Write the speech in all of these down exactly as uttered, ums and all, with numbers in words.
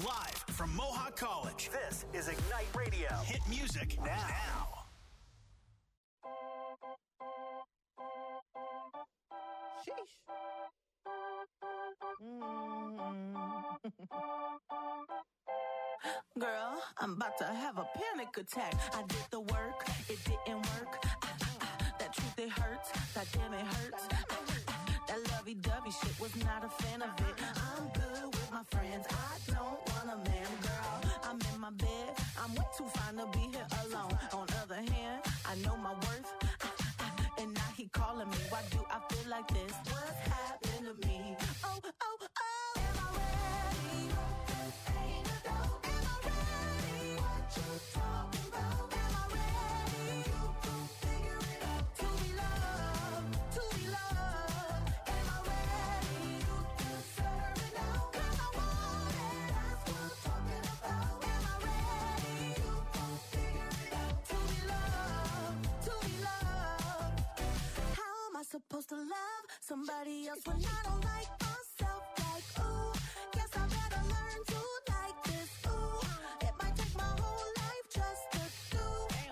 Live from Mohawk College, this is Ignite Radio. Hit music now. now. Sheesh. Mm. Girl, I'm about to have a panic attack. I did the work, it didn't work. Ah, ah, that truth, it hurts. That damn, it hurts. Ah, ah, that lovey-dovey shit, was not a fan of it. I'm good with my friends. I don't want a man, girl. I'm in my bed. I'm way too fine to be here alone. On the other hand, I know my worth. Ah, ah, and now he calling me. Why do I feel like this? What's happened to me? Oh, oh, oh. Am I ready? Ain't a dope. Am I ready? What you talking about? Am I ready? You can figure it out. To be loved, to be loved. Am I ready? You deserve it now. 'Cause I want it. That's what I'm talking about. Am I ready? You can figure it out. To be loved, to be loved. How am I supposed to love somebody else when I don't like myself? Like, ooh, guess I better learn to like this. Ooh, it might take my whole life just to do.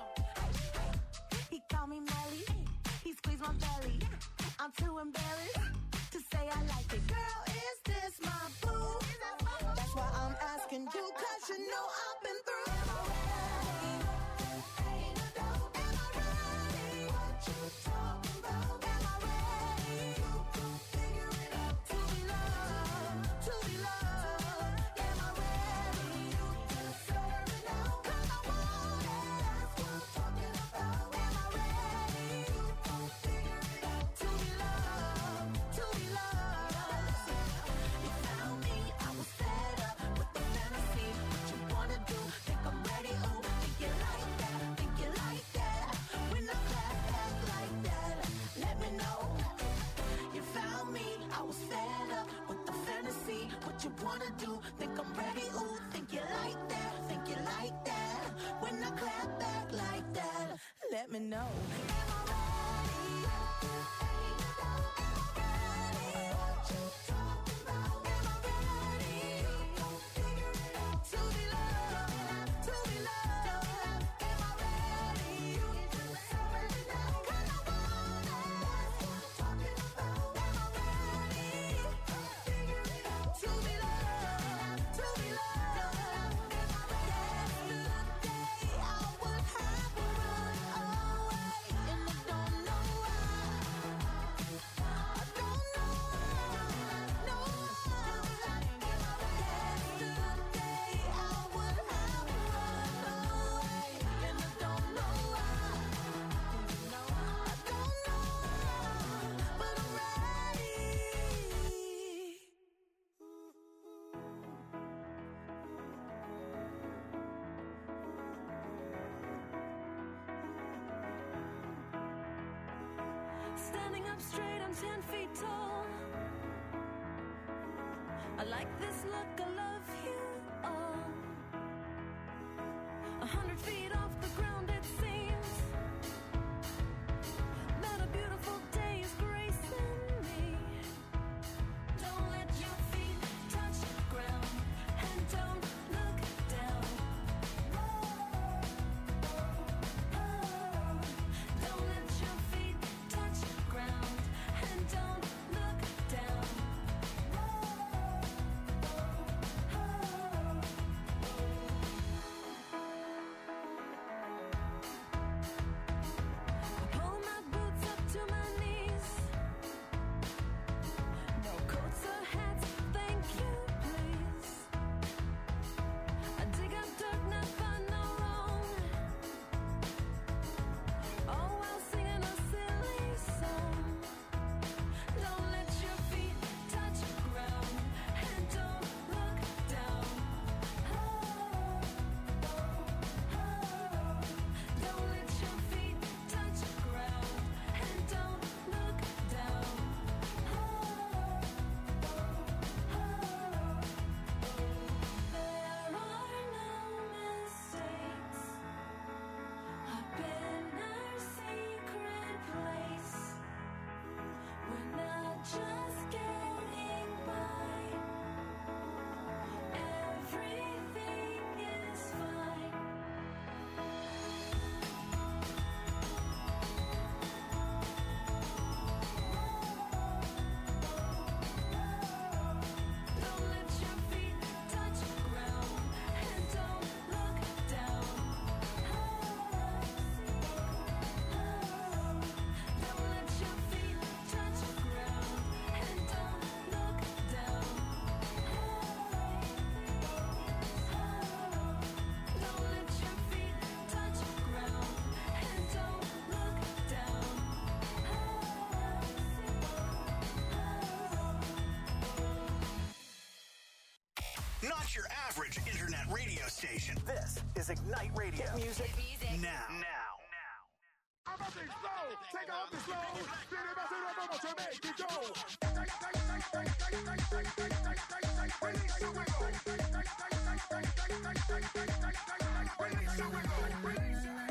He called me Melly, he squeezed my belly. I'm too embarrassed to say I like it. Girl, is this my boo? That's why I'm asking you, 'cause you know I've been through. Am I ready? Ain't a doubt. Am I ready? What you talking about? Am I ready? You can figure it out. To be loved, to be loved. Am I ready? You deserve it now. 'Cause I want it. That's what I'm talking about. Am I ready? You can figure it out. To be loved, to be loved. You found me, I was fed up with the fantasy. What you wanna do? Think I'm ready? Ooh, think you like that? Think you like that? When I clap back like that, let me know. You found me, I was fed up with the fantasy. What you wanna do? Think I'm ready? Ooh, think you like that? Think you like that? When I clap back like that, let me know. Am I ready? Ain't a doubt. Am I ready? What you talking about? Am I ready? You gon' figure it out. To be loved, to be loved. Am I ready? You deserve it now. 'Cause I want it. That's what I'm talking about. Am I ready? Figure it out. To be loved, to be loved. Am I ready? Yesterday I would have run away, and I don't know why. I don't know why. No. Yesterday I would have run away, and I don't know why. I don't know why, but I'm ready. Standing up straight, I'm ten feet tall. I like this look, I love you all. A hundred feet off the ground, it seems that a beautiful day is gracing me. Don't let your feet touch the ground, and don't look down. Don't let your feet touch the ground, and don't look down. College Internet Radio Station. This is Ignite Radio. Hit music, music. Now. Now. I'm about to explode. Take off the slow. Then if I say I'm about to make it go. Release your wiggle. Release your wiggle. Release your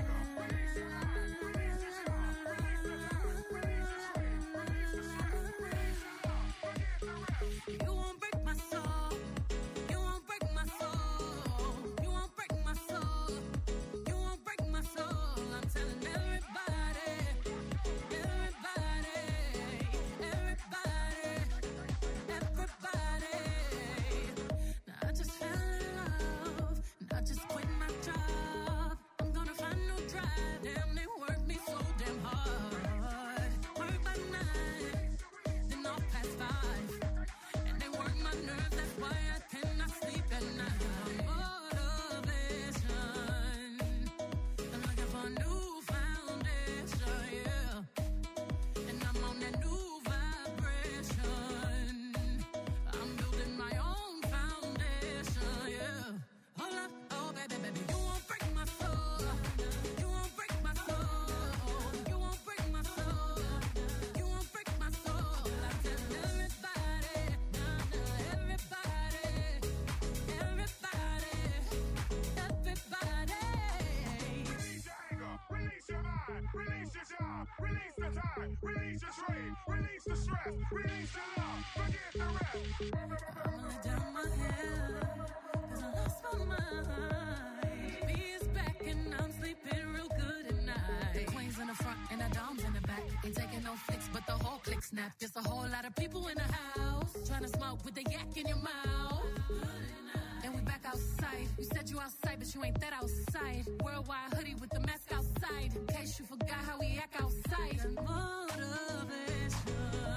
snap. There's a whole lot of people in the house trying to smoke with the yak in your mouth. And we back outside. You said you outside, but you ain't that outside. Worldwide hoodie with the mask outside. In case you forgot how we act outside. Motivation.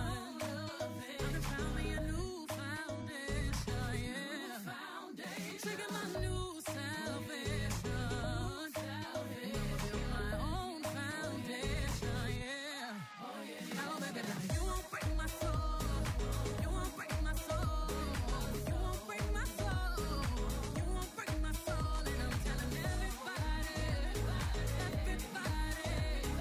I found me a new foundation. Yeah. Foundation. Trigger my new salvation. Salvation. My own foundation. Yeah. Oh yeah. Oh baby, baby, you won't break my soul. You won't break my soul. You won't break my soul. You won't break my soul. And I'm telling everybody, everybody,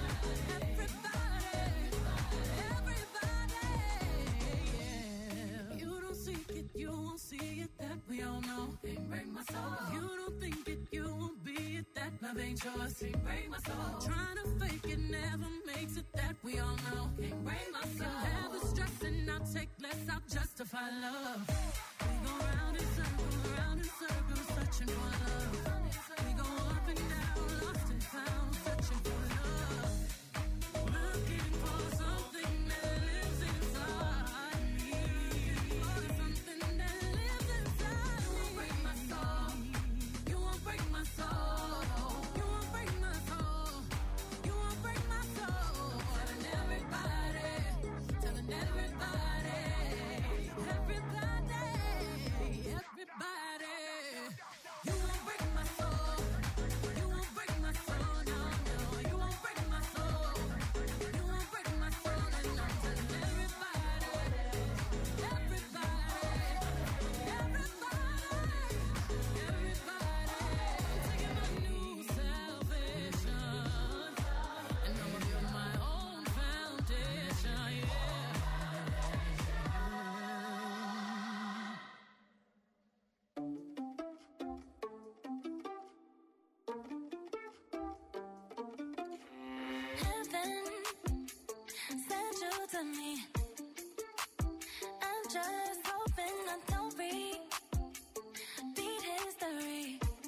everybody, everybody. Yeah. You don't seek it, you won't see it. That we all know. Can't break my soul. You don't think it, you won't be it. That love ain't yours. Can't break my soul. Trying to fake it never makes it. That we all know. Can't break my soul. Have the stress and I'll take less. I'll justify love. We go round in circles, round in circles, searching for love. We go up and down, lost and found, searching for love. Looking for something that lives inside me. Something that lives inside me. You won't break my soul. You won't break my soul. You won't break my soul. You won't break my soul. Telling everybody, telling everybody, everybody, everybody. You won't break my soul. You won't break my soul. No, no. You won't break my soul. You won't break my soul. And I'm telling everybody, everybody, everybody, everybody. Taking my new salvation. And I'm gonna build my own foundation. Yeah. Heaven sent you to me. I'm just hoping I don't repeat history.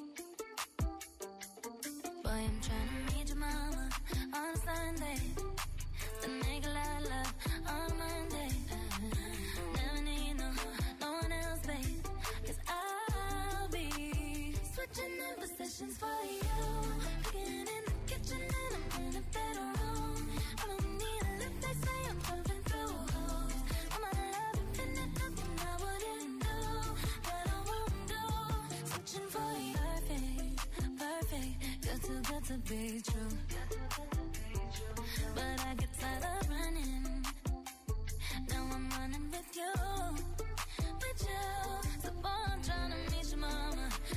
Boy, I'm trying to meet your mama on Sunday. To make a lot of love on Monday. Never need no, no one else, babe. Cause I'll be switching in positions for you. Cooking in the kitchen and I'm in a bedroom. I don't need a lift, they say I'm jumping through holes. All my love infinite, nothing I wouldn't do, that I won't do. Switching for you, perfect, perfect. Good too good to be true. But I get tired of running. Now I'm running with you, with you. So boy, I'm trying to meet your mama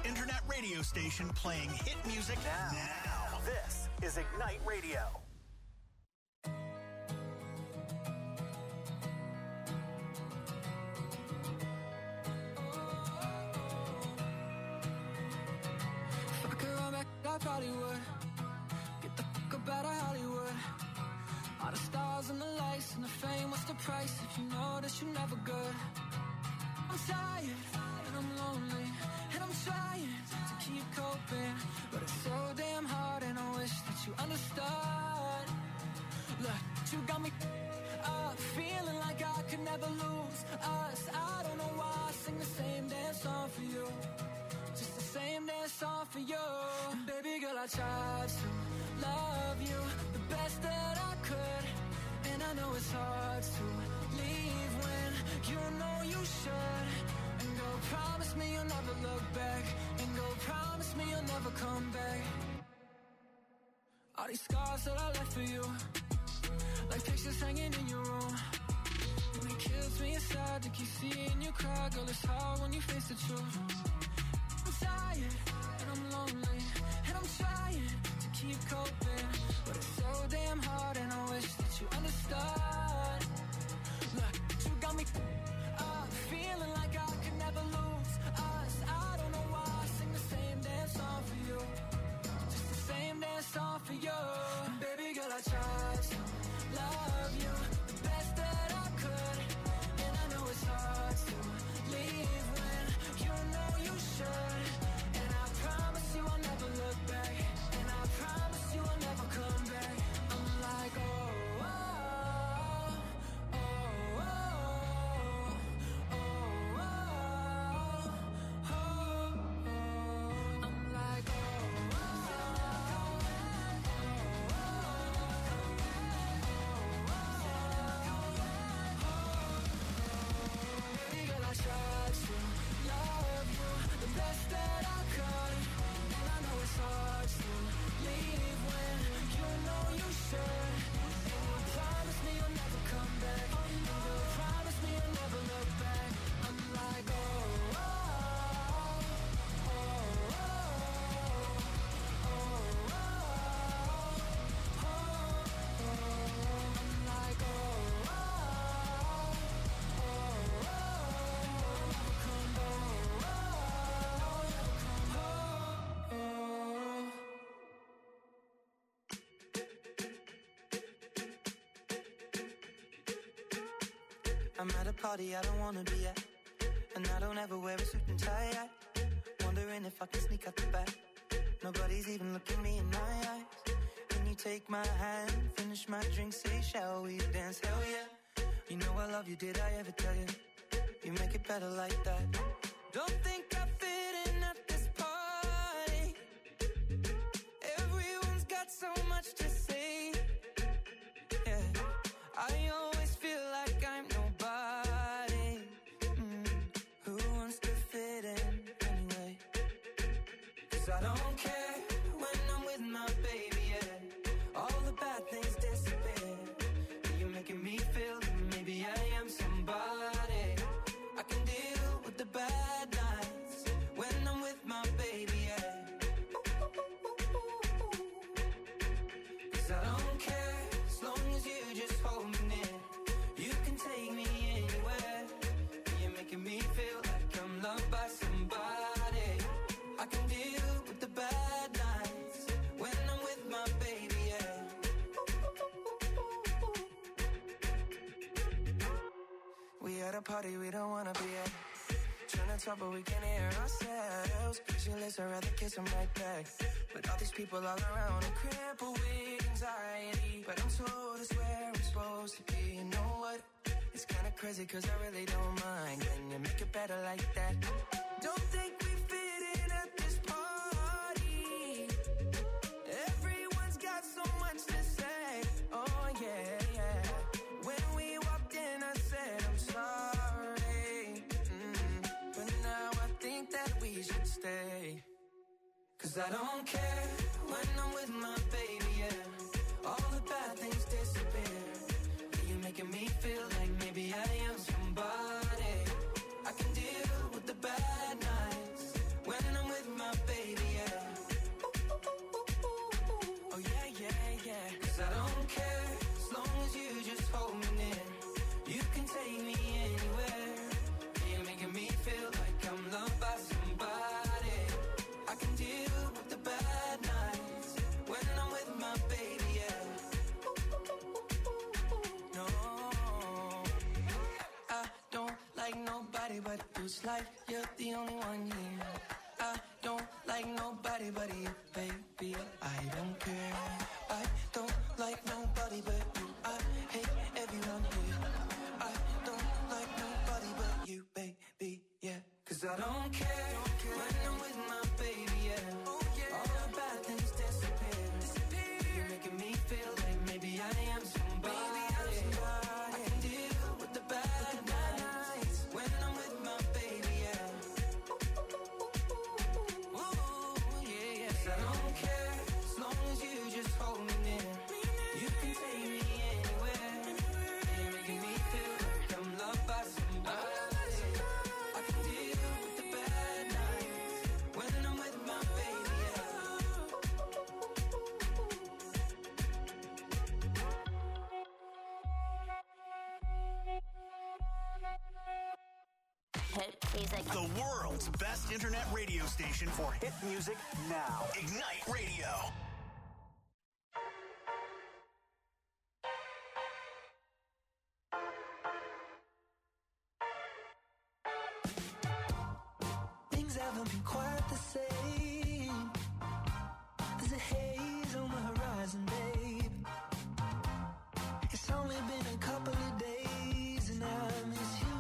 internet radio station playing hit music now. now. This is Ignite Radio. If I could run back, I probably would. Get the fuck up out of Hollywood. All the stars and the lights and the fame, what's the price if you know that you're never good? I'm tired and I'm lonely and I'm trying to keep coping, but it's so damn hard and I wish that you understood. Look, you got me up, feeling like I could never lose us. I don't know why I sing the same damn song for you, just the same damn song for you. And baby girl, I tried to love you the best that I could, and I know it's hard to leave when you know you should. And go promise me you'll never look back, and go promise me you'll never come back. All these scars that I left for you, like pictures hanging in your room, and it kills me inside to keep seeing you cry. Girl, it's hard when you face the truth. I'm tired and I'm lonely and I'm trying to keep coping, but it's so damn hard and I wish that you understood. Look, you got me up, feeling like I could never lose us. I don't know why I sing the same damn song for you, just the same damn song for you. And baby girl, I tried to love you the best that I could, and I know it's hard to leave when you know you should. And I promise you I'll never look back, and I promise you I'll never come back. I'm like, oh, oh, oh, oh, oh, oh, oh, oh. I'm like, oh, baby girl, I tried to love you the best that I could, and I know it's hard to leave when you know you should. And you promise me you'll never come back, and you promise me you'll never look back. I'm like, oh, oh, oh, oh, oh, oh, oh, oh. I'm like, oh, oh, oh, oh, come back, oh, oh. I'm at a party I don't wanna be at, and I don't ever wear a suit and tie at. Wondering if I can sneak out the back. Nobody's even looking me in my eyes. Can you take my hand, finish my drink, say shall we dance? Hell yeah. You know I love you, did I ever tell you? You make it better like that. Don't think I fit in at this party. Everyone's got so much to say. Yeah, I always feel like I'm nobody. Mm, who wants to fit in anyway? 'Cause I don't care when I'm with my baby, yeah. All the bad things disappear. You're making me feel that maybe I am somebody. I can deal with the bad nights when I'm with my baby, yeah. 'Cause I don't care as long as you just hold me near. You can take me anywhere. You're making me feel like I'm loved by somebody. I can deal with the bad nights when I'm with my baby, yeah. We at a party we don't wanna be at. Trying to talk but we can't hear ourselves. Pictureless, I'd rather kiss them right back. But all these people all around, I'm crippled with anxiety. But I'm told it's where I'm supposed to be. You know what? It's kinda crazy 'cause I really don't mind. Can you make it better like that? Don't think we fit in at this party. Everyone's got so much to say. Oh yeah, yeah. When we walked in I said I'm sorry. Mm, but now I think that we should stay. 'Cause I don't care when I'm with my baby, yeah. All the bad things disappear. You're making me feel like maybe I am somebody. I can deal with the bad nights when I'm with my it's like you're the only one here. I don't like nobody but you, baby. I don't care. I don't like nobody but you. I hate everyone here. I don't like nobody but you, baby, yeah. Cause I don't care, don't care. When I'm with my baby, yeah. Oh, yeah. All the bad things disappear. disappear. You're making me feel like maybe I am somebody. Maybe I'm somebody. I can deal with the bad nights when I'm with my baby, yeah. Ooh, yeah, yes. I don't care as long as you just hold me near. You can take me anywhere. You're making me feel like I'm loved by somebody. I can deal with the bad nights when I'm with my baby, yeah. Hit music. The world's best internet radio station for hit music now. Ignite Radio. Things haven't been quite the same. There's a haze on the horizon, babe. It's only been a couple of days and I miss you.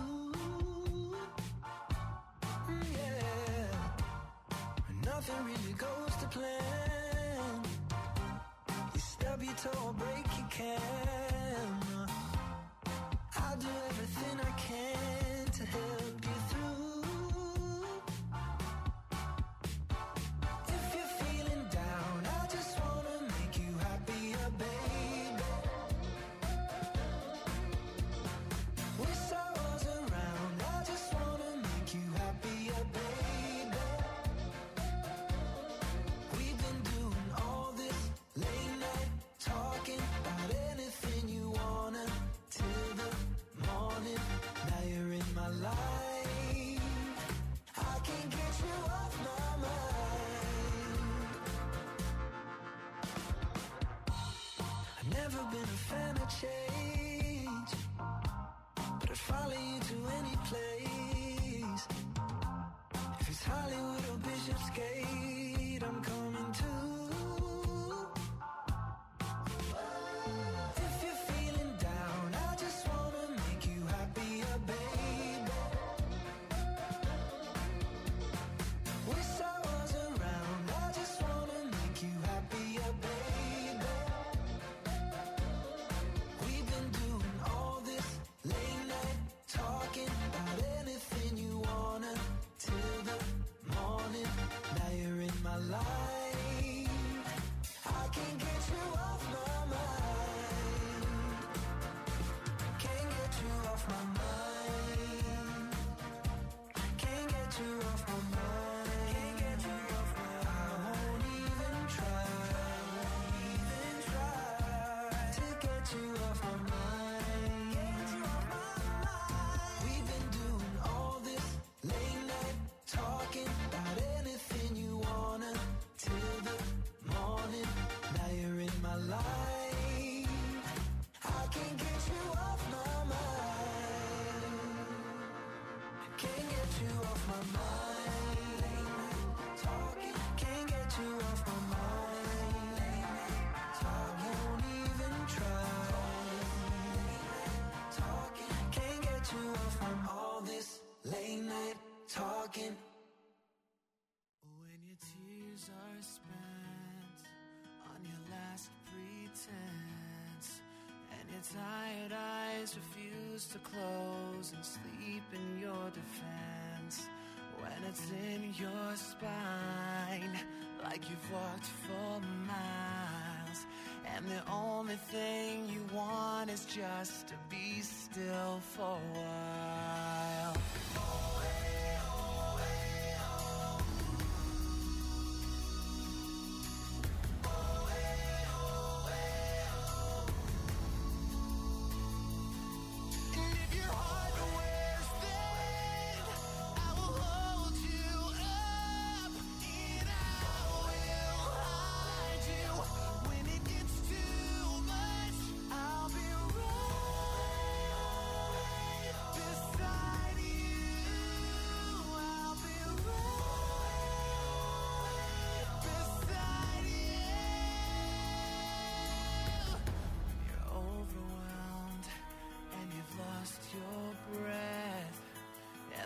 Mm, yeah. Nothing really goes to plan. You stub your toe or break your camera. I'll do everything I can to help you through. If you're feeling down, I just wanna make you happier, baby. Wish I was around, I just wanna make you happier, baby. We've been doing all this late night talking about anything you wanna till the morning. Now you're in my life, I can't get you off my mind. I've never been a fan of change, but I'd follow you to any place. If it's Hollywood or Bishopsgate, I'm coming too. If you're feeling down, I just wanna make you happier, baby. Wish I was around, I just wanna make you happier, baby. We've been doing all this late night talking about anything you wanna till the morning. Now you're in my life, I can't get you off my mind. Can't get you off my mind. Can't get you off my mind. Can't get you off my mind. I won't even try. Won't even try to get you off my mind. Get you off my mind. We've been doing all this late night talking about anything you wanna till the morning. Now you're in my life, I can't get you off my mind. Can't get you off my mind. Late night talking, can't get you off my mind. Late night talking, won't even try. Late night talking, can't get you off from all this late night talking. When your tears are spent on your last pretense, and your tired eyes refuse to close and sleep in your defense, when it's in your spine like you've walked for miles, and the only thing you want is just to be still for a while. Beside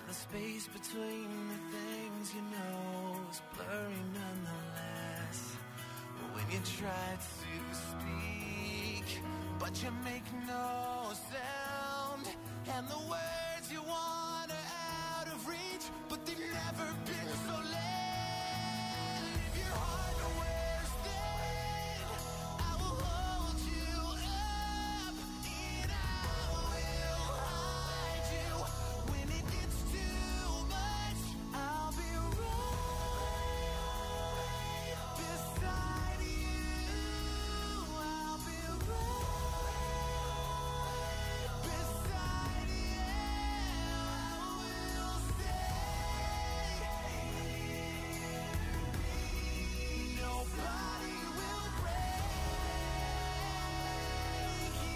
the space between the things you know is blurry nonetheless. When you try to speak, but you make no sound, and the words you want are out of reach, but they've never been so late. If your heart wears thin, I will hold you up, and I will hide you. When it gets too much, I'll be right beside you. I'll be right beside you. I will stay. Nobody will break you.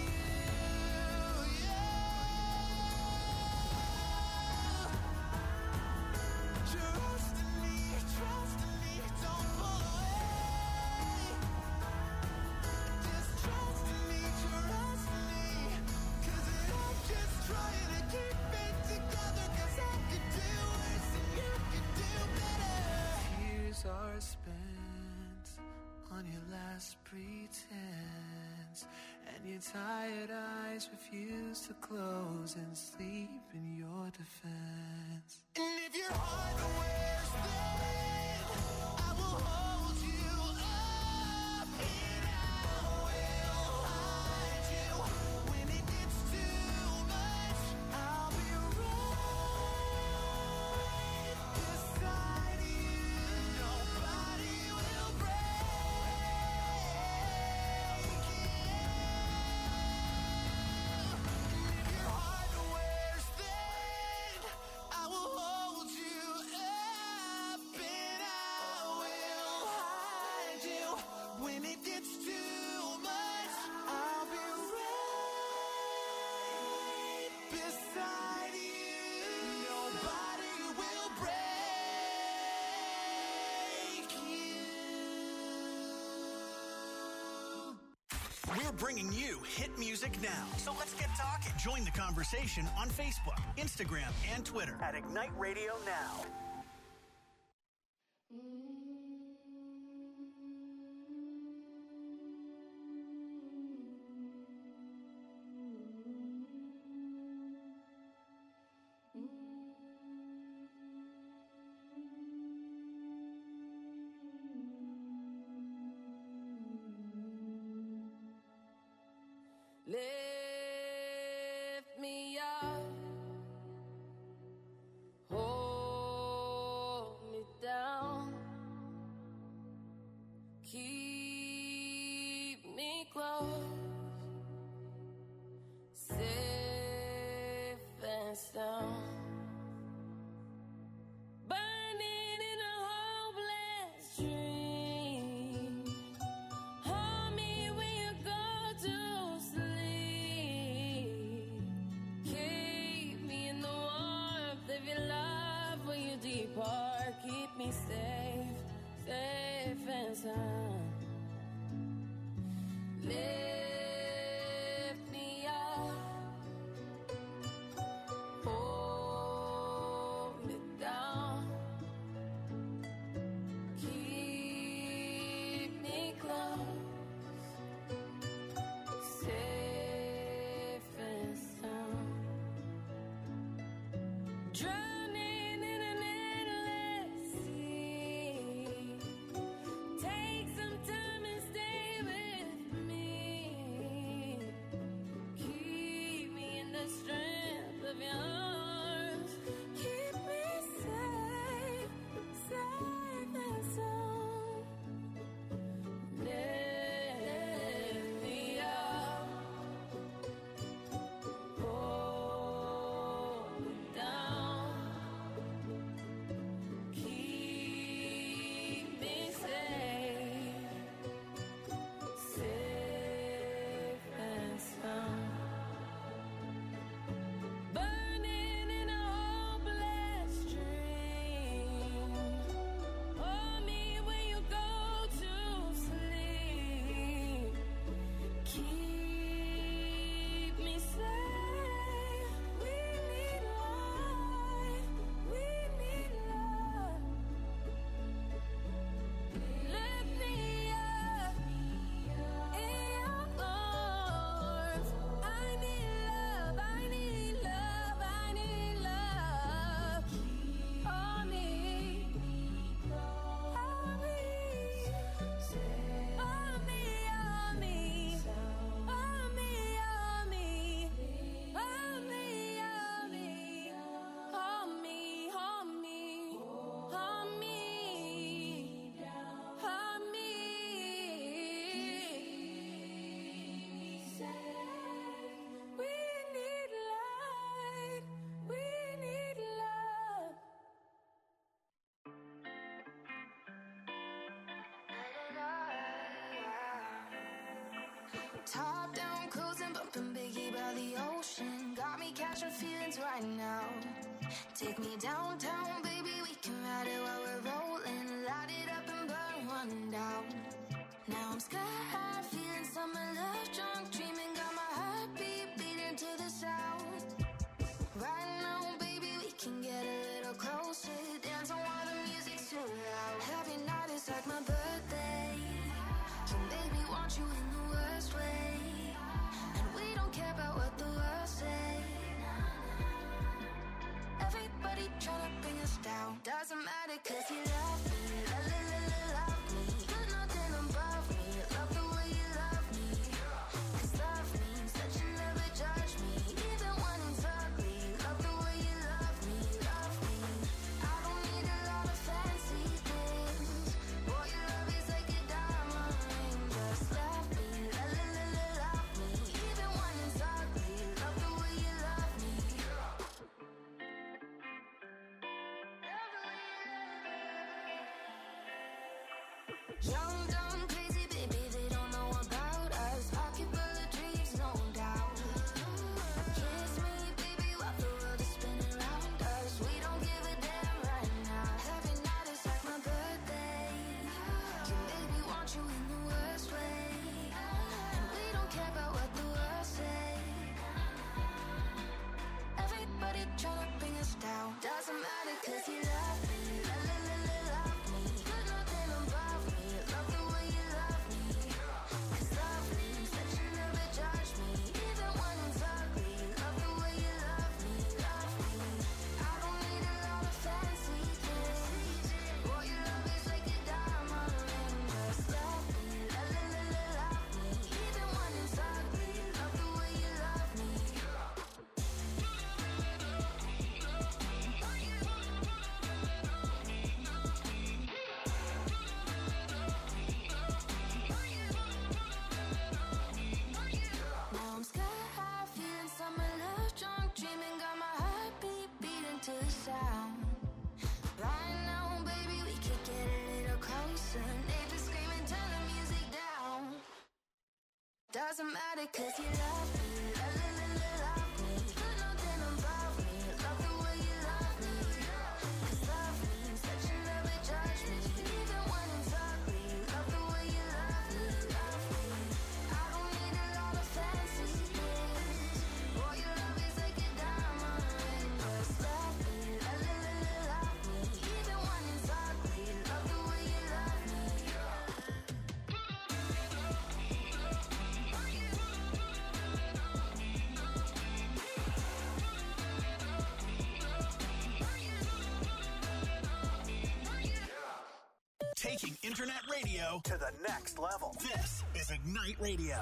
Yeah. Trust in me, trust in me, don't pull away. Just trust in me, trust in me, 'cause I'm just trying to keep it together, 'cause I could do worse and you could do better. Tears are spent on your last pretense, and your tired eyes refuse to close and sleep in your defense. And if your heart wears thin, I will hold you up, and I will hide you. When it gets too much, I'll be right beside you. Nobody will break you. If your heart wears thin, I will hold you up, and I will hide you. When it gets too much, I'll be right beside you. Nobody will break you. We're bringing you hit music now. So let's get talking. Join the conversation on Facebook, Instagram, and Twitter at Ignite Radio Now. Lift me up, hold me down, keep me close, safe and sound. Burning in a hopeless dream. Hold me when you go to sleep. Keep me in the warmth of your love when you depart. Keep me safe, safe and sound. Lift me up, hold me down, keep me close, safe and sound. Drowning in an endless sea. Take some time and stay with me. Top down, cruising, bumping Biggie by the ocean. Got me catching feelings right now. Take me downtown, baby, we can ride it while we're rolling. Light it up and burn one down. Now I'm sky high, feeling summer love, drunk, dreaming, got my heartbeat beating to the sound. Right now, baby, we can get a little closer, dancing while the music's too loud. Every night is like my birthday, so baby, want you in the worst way, and we don't care about what the world say. Everybody tryna bring us down. Doesn't matter cause you love me. La la la la love me. You're nothing above me. Love the way you love me. Cause love means that you never judge me. Even when it's ugly. Love the way you love me. Love me. I don't need a lot of fancy things. Boy, your love is like a diamond ring. Just love me. La la la la love me. Even when it's ugly. Love the way you love me. Young, dumb, crazy, baby, they don't know about us. Pocket full of dreams, no doubt. Kiss me, baby, while the world is spinning around us. We don't give a damn right now. Every night is like my birthday. You made me want you in the worst way, and we don't care about what the world say. Everybody tryna bring us down. Doesn't matter cause you love me. La la la la love me. You're nothing above me. Love the way you love me. Cause love means that you never judge me. Even when it's ugly. Love the way you love me. Love me. I don't need a lot of fancy things. Boy, your love is like a diamond ring. Just love me. La la la la love me. Even when it's ugly. Love the way you love me. Now I'm sky high, feeling summer love, drunk, dreaming, got my heartbeat beating to the sound. Right now, baby, we could get a little closer. Neighbors screaming, turn the music down. Doesn't matter cause you love me. La la la la love me. You're nothing above me. Love the way you love me. Cause love means that you never judge me. Even when it's ugly. Love the way you love me. Love me. I don't need a lot of fancy things. Boy, your love is like a diamond ring. Just love me. La la la la love me. Even when it's ugly. Love the way you love me. Taking internet radio to the next level. This is Ignite Radio.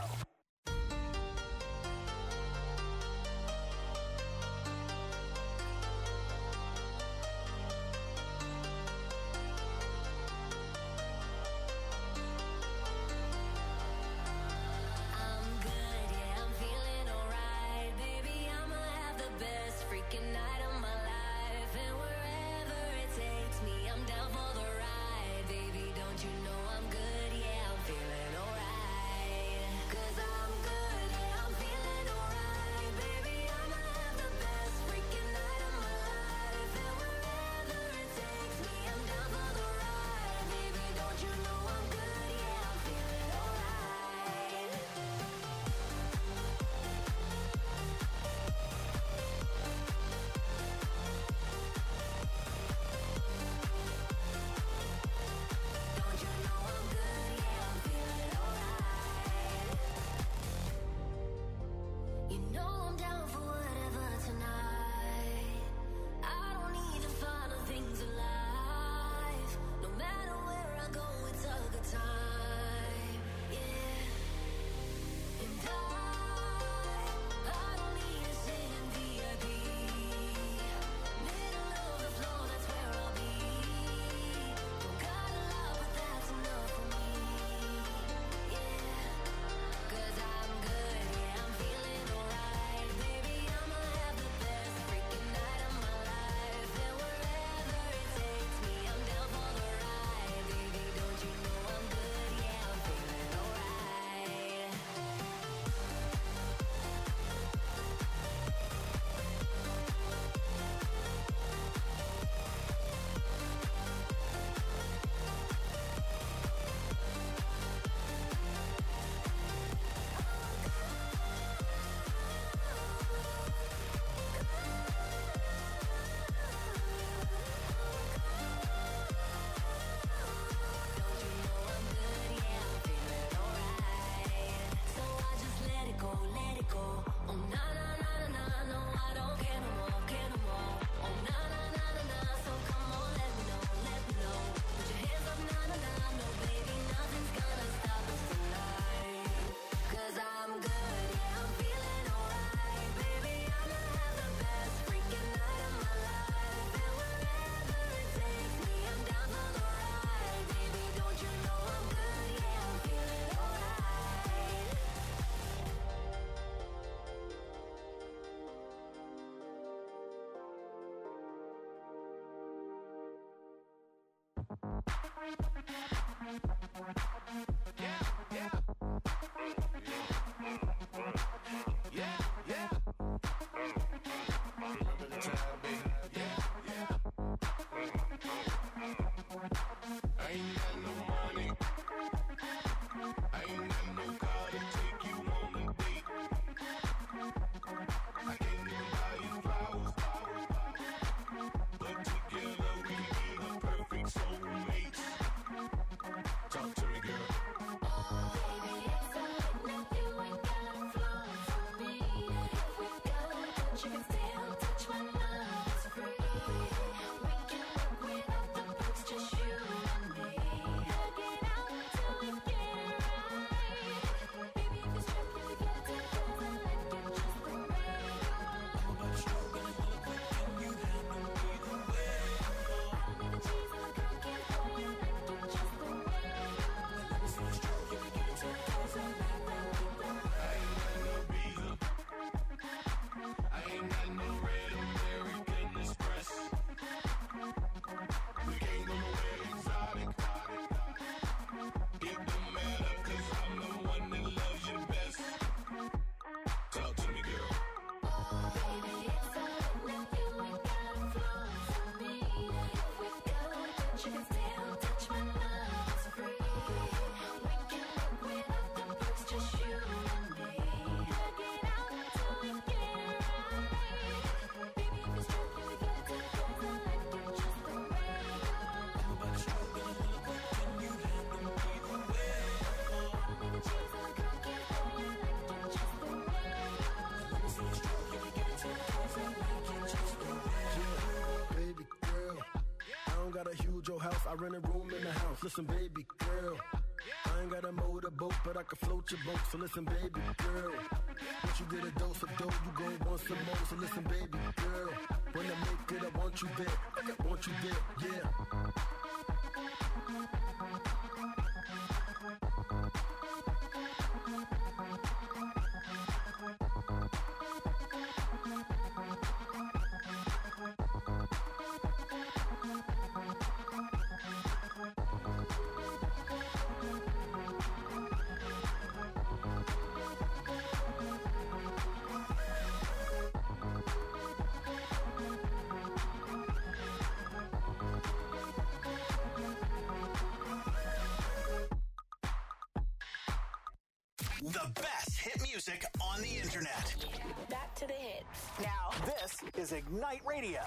I'm good, yeah, I'm feeling alright. Baby, I'ma have the best freaking night of my life. And wherever it takes me, I'm down for the ride. Baby, don't you know I'm good, yeah, I'm feeling alright. Cause I House, I rent a room in the house. Listen, baby girl, I ain't got a motorboat, but I can float your boat. So listen, baby girl, once you get a dose of dough, you gon' want some more. So listen, baby girl, when I make it, I want you there. I want you there, yeah. The best hit music on the internet. Back to the hits. Now, this is Ignite Radio.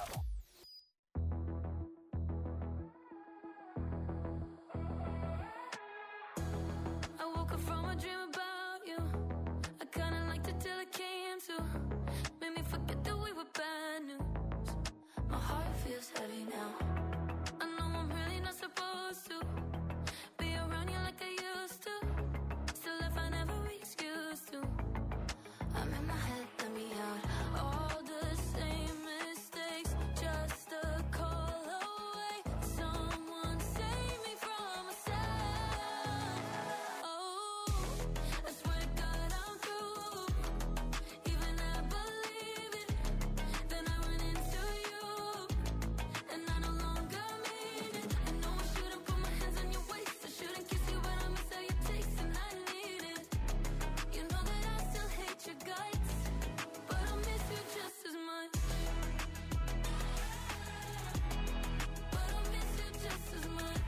I woke up from a dream about you. I kinda liked it till it came to. Made me forget that we were bad news. My heart feels heavy now. I know I'm really not supposed to be around you like I used to. Still, if I never excuse to, I'm in my head, let me out. All the same mistakes, just a call away. Someone save me from myself. Oh, I swear to God I'm through. Even I believe it. Then I run into you, and I no longer mean it. I know I shouldn't put my hands on your waist. I shouldn't kiss you, but I miss how you taste, and I need it. You know that I still hate your guts, but I miss you just as much. But I miss you just as much.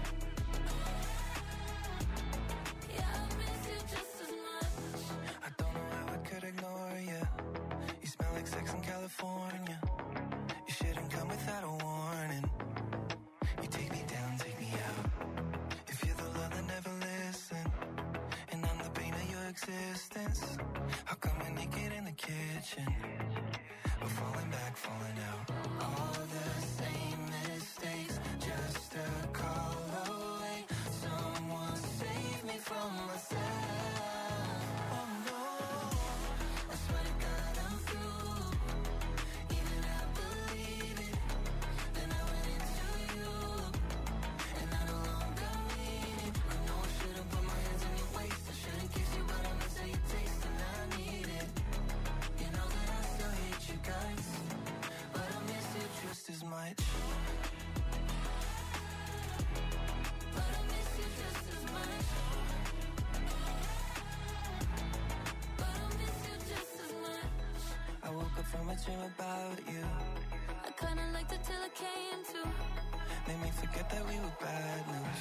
Yeah, I miss you just as much. I don't know how I could ignore you. You smell like sex in California. You shouldn't come without a warning. You take me down, take me out. If you're the love that never listened, and I'm the pain of your existence, how come we're naked in the kitchen? We're falling back, falling out. All the same mistakes, just a call away. Someone save me from myself. Oh no, I swear to God I'm through. Even I believe it. Then I went into you, and I no longer mean it. I know I shouldn't put my hands on your waist. I shouldn't kiss you, but I miss how you taste, and I need it. You know that I still hate you guys, but I miss you just as much. special about you. I kinda liked it till it came to. Made me forget that we were bad news.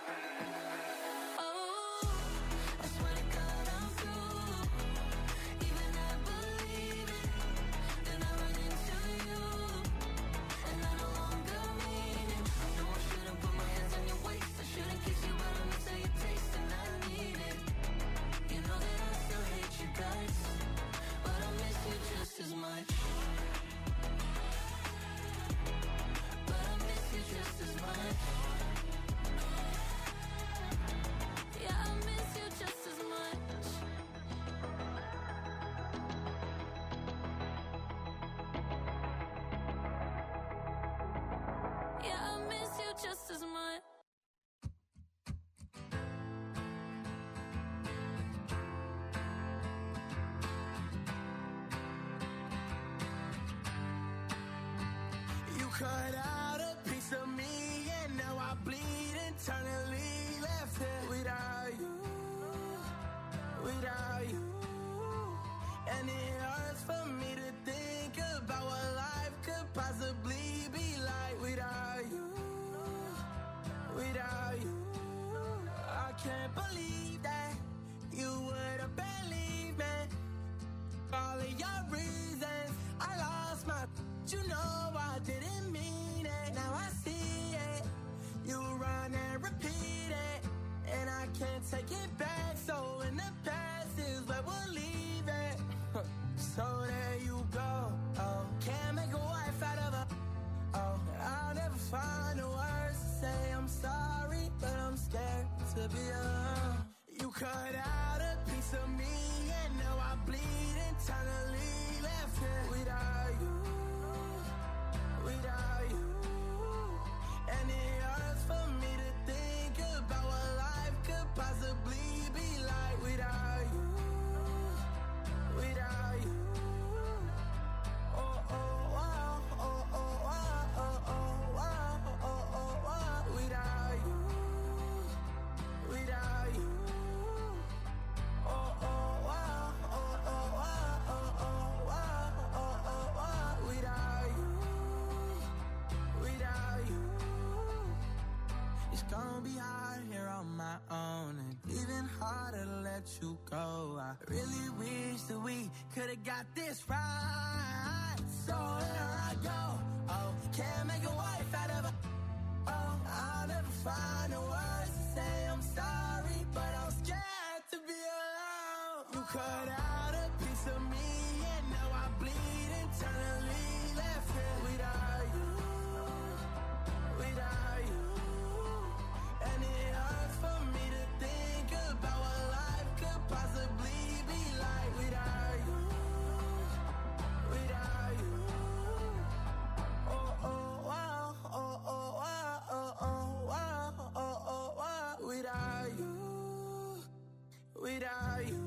Oh, I swear to God I'm through. Even I believe it. Then I run into you, and I no longer mean it. I know I shouldn't put my hands on your waist. I shouldn't kiss you, but I miss how you taste, and I need it. You know that I still hate you guys, but I miss you just as much. But I miss you just as much. Yeah, I miss you just as much. Yeah, I miss you just as much. You cut out a piece of me, and now I bleed internally. Left here without you, without you. And it hurts for me to think about what life could possibly be like without you, without you. I can't believe that you would have believed me. All of your reasons, I lost my. You know I didn't mean it. Now I see it. You run and repeat it, and I can't take it back. So in the past is where we'll leave it. So there you go. Oh, can't make a wife out of a. Oh, I'll never find the words to say I'm sorry, but I'm scared to be alone. You cut out a piece of me, and now I bleed internally. Left here without you, without you. And it hurts for me to think about what life could possibly be like without you, without you. Oh, oh, wow, oh, oh, wow, oh, oh, wow, oh, oh, wow. Without you, without you. Oh, oh, wow, oh, oh, wow, oh, oh, wow, oh, oh, wow. Without you, without you. It's gonna be hard here on my own, and even harder to let you go. I really wish that we could've got this right. So here I go. Oh, can't make a wife out of a. Oh, I'll never find the words to say I'm sorry, but I'm scared to be alone. You cut out a piece of me, and now I bleed internally. Left here without you, without you. And it hurts for me to think about what life could possibly be like without you, without you. Oh, oh, wow, oh, oh, wow, oh, oh, wow, oh, oh, wow. Without you, without you.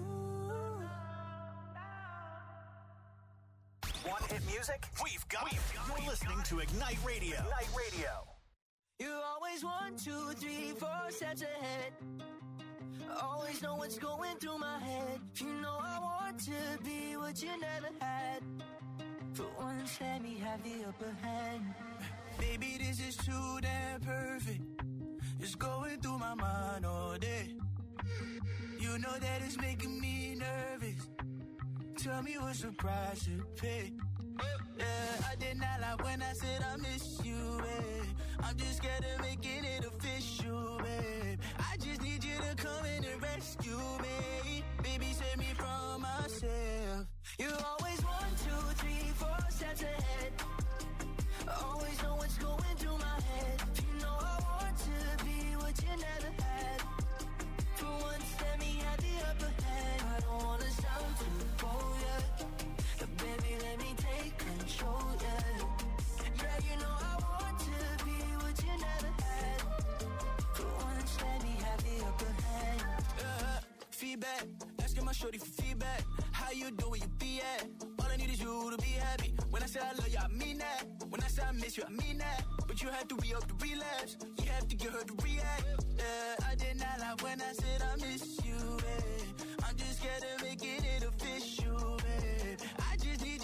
Want hit music? We've got it. You're listening to Ignite Radio. Ignite Radio. You always one, two, three, four steps ahead. Always know what's going through my head. You know I want to be what you never had. For once, let me have the upper hand. Baby, this is too damn perfect. It's going through my mind all day. You know that it's making me nervous. Tell me what's the price to pay. Yeah, I did not lie when I said I miss you, babe. I'm just scared of making it official, babe. I just need you to come in and rescue me. Baby, save me from myself. You always one, two, three, four steps ahead. Always know what's going through my head. You know I want to be what you never had. For once, let me have the upper hand. I don't wanna sound too bold, yeah. But baby, let me take control, yeah. Yeah, you know I want to be what you never had. For once, let me have the upper hand. Yeah, feedback, asking my shorty for feedback. How you do where you be at? All I need is you to be happy. When I say I love you, I mean that. When I say I miss you, I mean that. But you have to re-up the relapse. You have to get her to react. Yeah, I did not lie when I said I miss you, babe. I'm just scared of making it official, babe. I just need you to come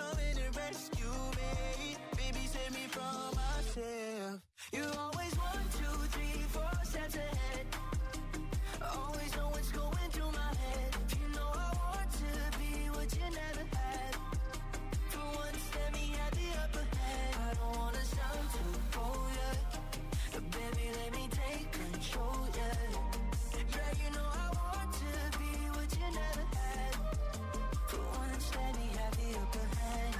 coming to rescue me. Baby, save me from myself. You always one, two, three, four steps ahead. Always know what's going through my head. You know I want to be what you never had. For once, let me have the upper hand. I don't wanna sound too bold, yeah, but baby, let me take control, yeah. Yeah, you know I want to be what you never had. For once, let me have the upper hand.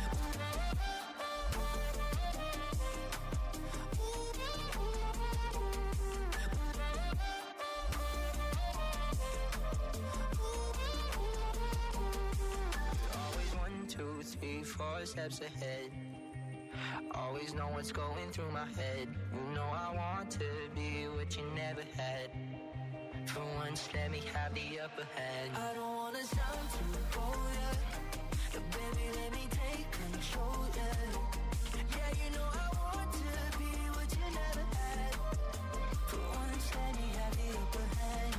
Always one, two, three, four steps ahead. Always know what's going through my head. You know I want to be what you never had. For once, let me have the upper hand. I don't wanna sound too bold, yeah, but baby, let me take control, yeah. Yeah, you know I want to be what you never had. For once, let me have the upper hand.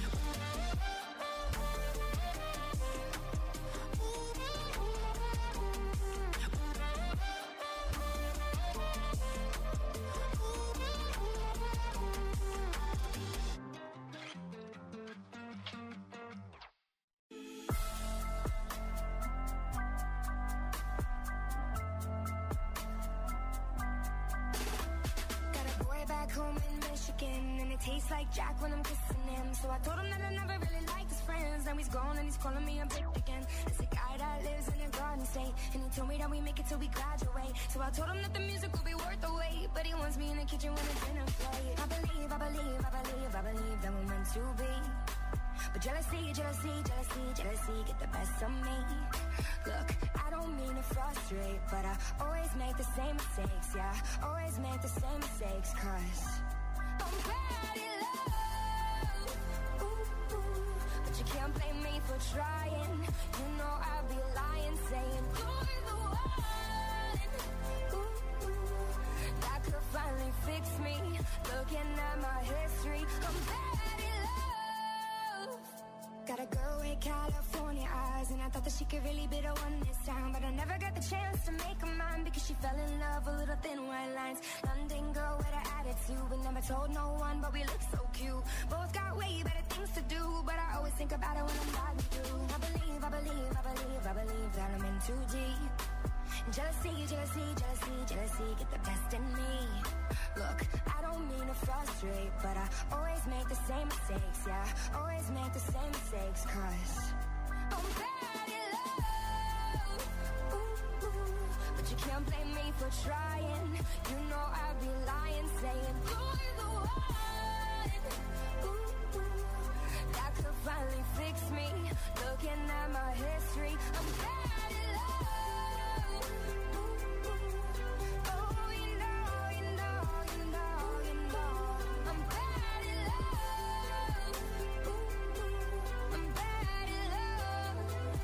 Home in Michigan, and it tastes like Jack when I'm kissing him. So I told him that I never really liked his friends. Now he's gone and he's calling me a bitch again. It's a guy that lives in a garden state, and he told me that we make it till we graduate. So I told him that the music will be worth the wait, but he wants me in the kitchen when the dinner plate. I believe, I believe, I believe, I believe that we're meant to be. But jealousy, jealousy, jealousy, jealousy get the best of me. Look, I don't mean to frustrate, but I always make the same mistakes, yeah. Always make the same mistakes, cause I'm bad in love. Ooh, ooh. But you can't blame me for trying. You know I'd be lying, saying you're the one. Ooh, ooh. That could finally fix me. Looking at my history, I'm bad in love. Got a girl with California eyes, and I thought that she could really be the one this time. But I never got the chance to make her mine, because she fell in love with little thin white lines. London girl with an attitude, but never told no one, but we look so cute. Both got way better things to do, but I always think about it when I'm riding through. I believe, I believe, I believe, I believe that I'm in too deep. Jealousy, jealousy, jealousy, jealousy get the best in me. Look, I don't mean to frustrate, but I always make the same mistakes, yeah. Always make the same mistakes, cause I'm bad in love. Ooh, ooh. But you can't blame me for trying. You know I'd be lying, saying you're the one. Ooh, ooh. That could finally fix me. Looking at my history, I'm bad in love. Ooh, ooh. Oh, you know, you know, you know, you know, I'm bad in love. Ooh, ooh. I'm bad in love.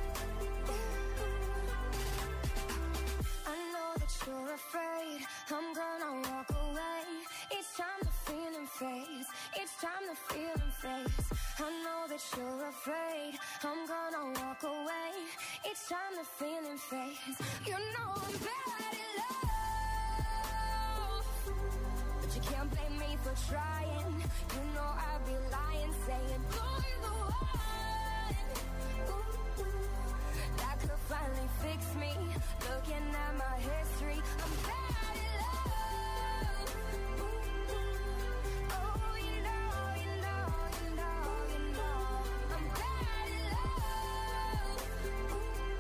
I know that you're afraid I'm gonna walk away. Each time the feeling fades, each time the feeling fades. I know that you're afraid I'm gonna walk away. Each time the feeling fades, you know I'm bad in love. But you can't blame me for trying. You know I'd be lying, saying you're the one. Ooh, ooh. That could finally fix me. Looking at my history, I'm bad in love. Ooh, ooh. Oh, you know, you know, you know, you know, I'm bad in love. Ooh,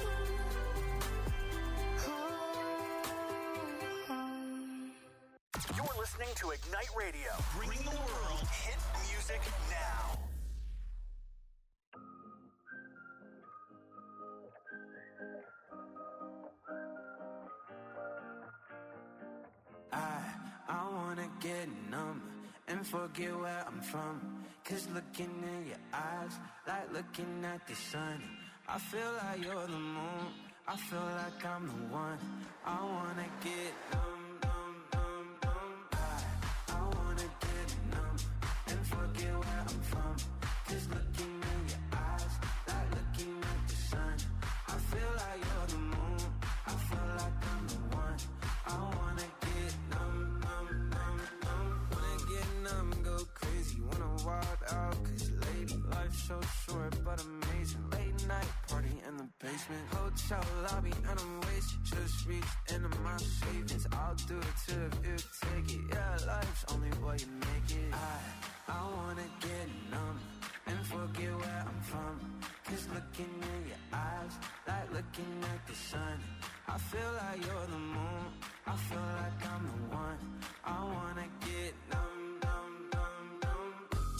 ooh. Oh, oh. You're listening to Ignite Radio, bringing the world hit music now. I, I wanna get numb and forget where I'm from. Cause looking in your eyes, like looking at the sun. I feel like you're the moon, I feel like I'm the one. I wanna get numb, numb, numb, numb. I, I wanna get numb and forget where I'm from. Cause looking in your eyes, like looking at the sun. I feel like you're the moon, I feel like shower lobby and I'm wasted. Just reached into my savings. I'll do it too if you take it. Yeah, life's only what you make it. I, I wanna get numb and forget where I'm from. Cause looking in your eyes, like looking at the sun. I feel like you're the moon, I feel like I'm the one. I wanna get numb, numb, numb, numb.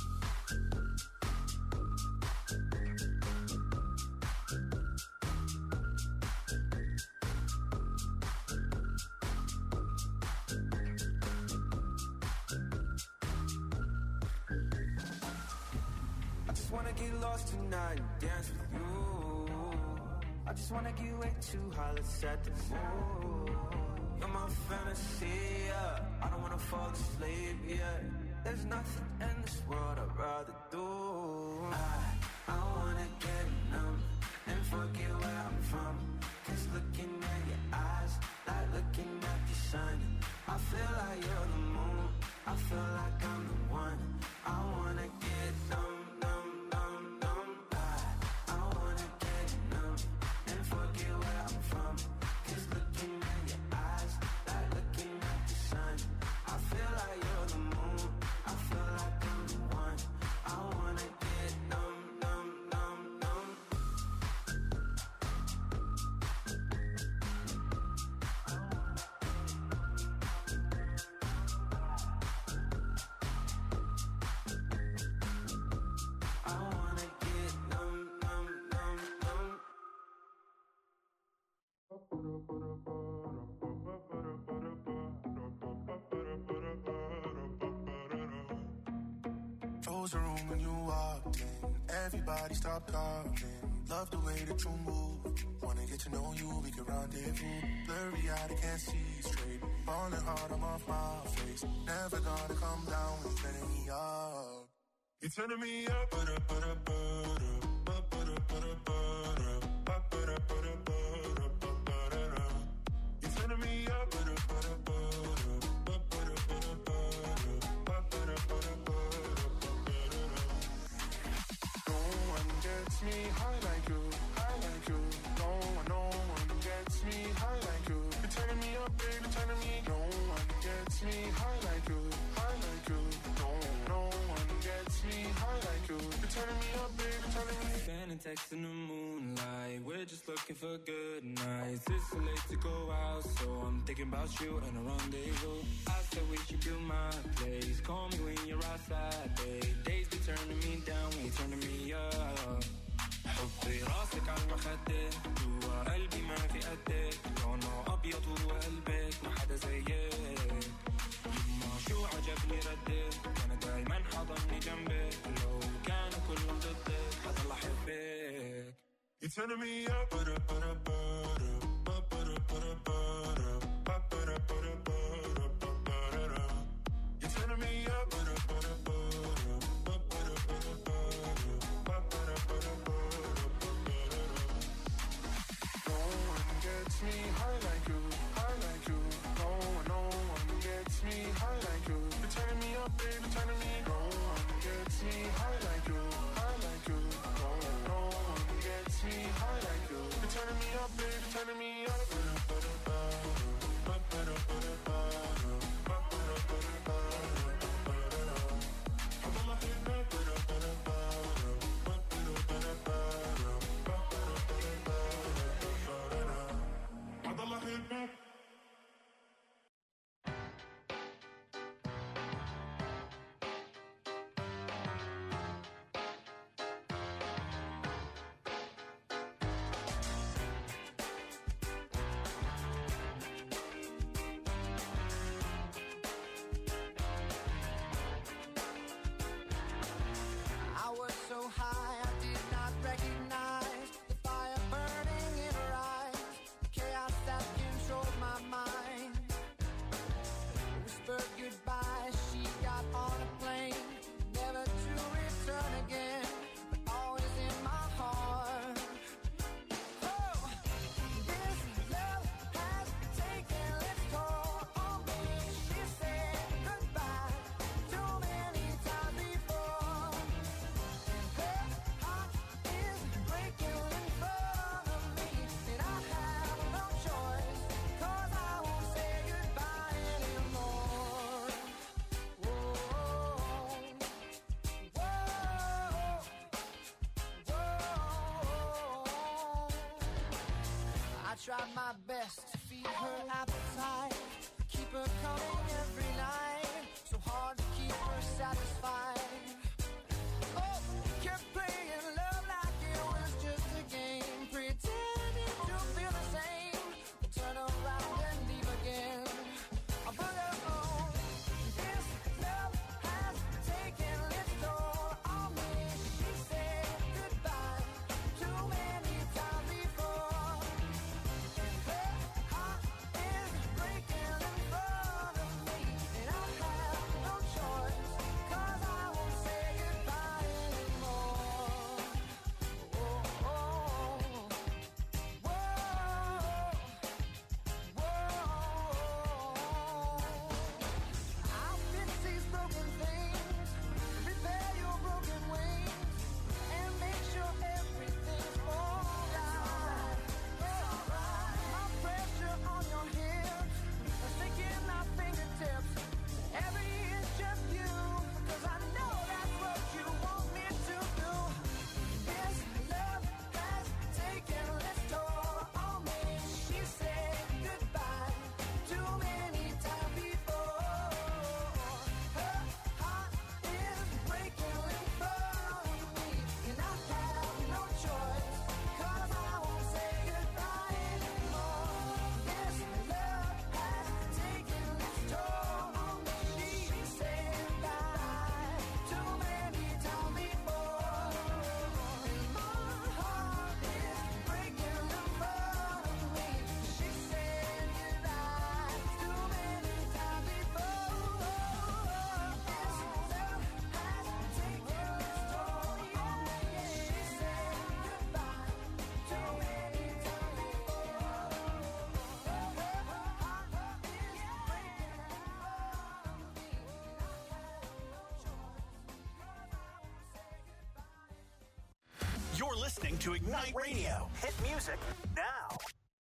I just wanna get lost tonight and dance with you. I just wanna get way too high, let's set the mood. You're my fantasy, yeah. I don't wanna fall asleep, yeah. There's nothing in this world I'd rather do. I, I wanna get numb and forget where I'm from. Cause looking at your eyes, like looking at the sun. I feel like you're the moon, I feel like I'm the one. I wanna get numb. Close the room when you walked in. Everybody stop talking. Love the way that you move. Wanna get to know you, we can rendezvous. Blurry eyed, I can't see straight. Falling hard, I'm off my face. Never gonna come down when you're turning me up. You're turning me up, but up, but up, but up, but up, but up, but up, but up, but up, but up, but up. You're turning me up, but up, but up, but up, but up, but up, but up, but up, but up. Gets me high like you, high like you. No one, no one gets me high like you. You're turning me up, baby, turning me. No one gets me high like you, high like you. No, no one gets me high like you. You're turning me up, baby, turning me. Sending texts in the moonlight. We're just looking for good nights. It's so late to go out, so I'm thinking about you and a rendezvous. I said we should do my place. Call me when you're outside, babe. Days be turning me down when you're turning me up. حطي راسك على المخدة جوا قلبي ما في قدك لونه أبيض وقلبك ما حدا زيك يما شو عجبني ردك أنا دايما حضني جنبك لو كانوا كلهم ضدك حضل أحبك. You're turning me up, but up, but up, but up, but up, but up, but up, but up, but up, but up, but up. You're turning me up, but up, but up, but up, but up, but up, but up, but up, but up. Gets me high like you, high like you. No one, no one gets me high like you. You're turning me up, baby, turning me. No one gets me high like you, high like you. No, no one gets me high like you. You're turning me up, baby, turning me up. try my best to feed her appetite, keep her coming every night, so hard to keep her satisfied. Oh, kept playing love like it was just a game, pretending to feel the same, but turn around and leave again. I put her on. This love has taken its toll on me. She said goodbye too many times before, and her heart is breaking in front of me, and I have no choice, 'cause I won't say goodbye anymore. Oh, oh, whoa, whoa. I'll fix these broken things, repair your broken wings, and make sure everything's alright. My pressure on your hips, sinking my fingertips, every inch of you, 'cause I know that's what you want me to do. This love has taken its toll on me. She said goodbye too many times before. Her heart is breaking in front of me, and I have no choice, 'cause I won't say goodbye anymore. This love has taken its toll on me. She said goodbye too many times before, and my heart is breaking in front of me. She said goodbye too many times before. This love has taken its toll on me. She said goodbye too many times before. Her heart is breaking in front of me. You're listening to Ignite Radio. Hit music now.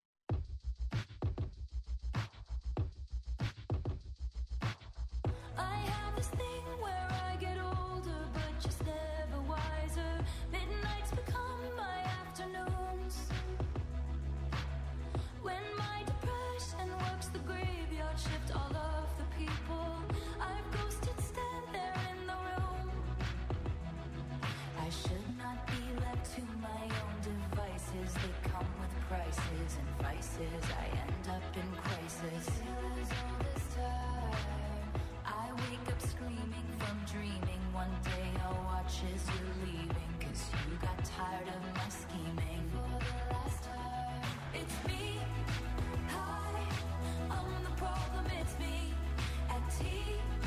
I have this thing where I get older, but just never wiser. Midnights become my afternoons. When my depression works the graveyard shift, all of the people I've ghosted stand there in the room. I should not be left to my own devices. They come with prices and vices. I end up in crisis. Feels all this time. I wake up screaming from dreaming. One day I'll watch as you're leaving, 'cause you got tired of my scheming. For the last time, it's me. Hi, I'm the problem, it's me. At tea,